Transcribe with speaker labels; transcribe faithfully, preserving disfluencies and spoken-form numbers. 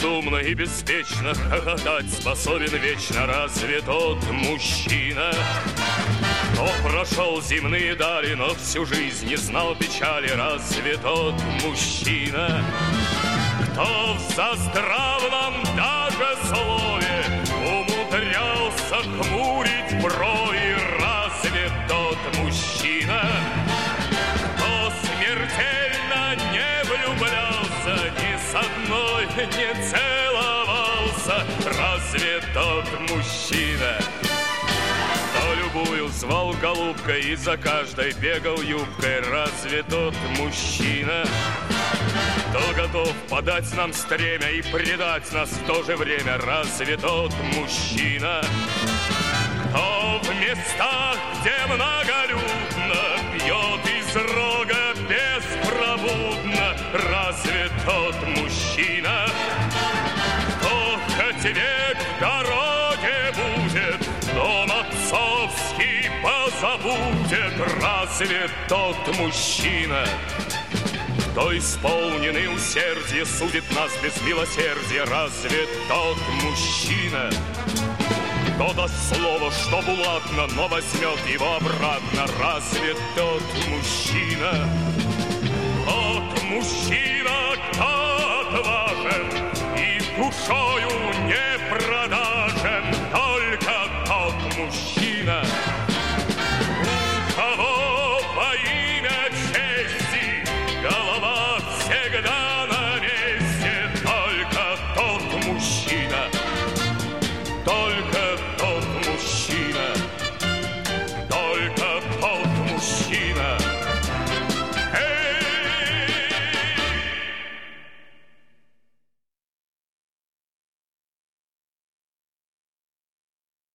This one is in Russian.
Speaker 1: безумно и беспечно хохотать способен вечно разве тот мужчина? Кто прошел земные дали, но всю жизнь не знал печали, разве тот мужчина? Кто в заздравном даже слове умудрялся хмурить брови, разве тот мужчина? Кто смертельно не влюблялся, ни с одной не целовался, разве тот мужчина? Кто любую звал голубкой и за каждой бегал юбкой, разве тот мужчина? Кто готов подать нам стремя и предать нас в то же время, разве тот мужчина? Кто в местах, где многолюдно, пьет из рога беспробудно, разве тот мужчина? Кто хоть век в дороге будет, дом отцовский позабудет, разве тот мужчина? Кто исполненный усердия судит нас без милосердия, разве тот мужчина? Кто даст слово, что булатно, но возьмет его обратно, разве тот мужчина?